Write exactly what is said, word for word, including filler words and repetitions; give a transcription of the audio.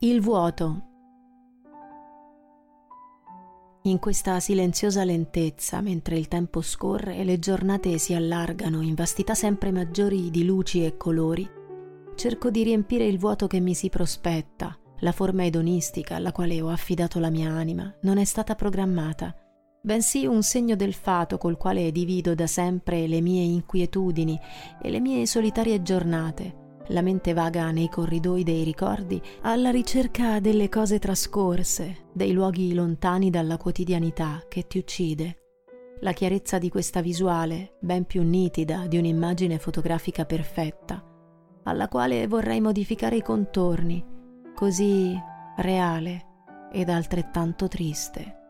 Il vuoto. In questa silenziosa lentezza, mentre il tempo scorre e le giornate si allargano in vastità sempre maggiori di luci e colori, cerco di riempire il vuoto che mi si prospetta. La forma edonistica alla quale ho affidato la mia anima non è stata programmata, bensì un segno del fato col quale divido da sempre le mie inquietudini e le mie solitarie giornate. La mente vaga nei corridoi dei ricordi alla ricerca delle cose trascorse, dei luoghi lontani dalla quotidianità che ti uccide. La chiarezza di questa visuale, ben più nitida di un'immagine fotografica perfetta, alla quale vorrei modificare i contorni, così reale ed altrettanto triste.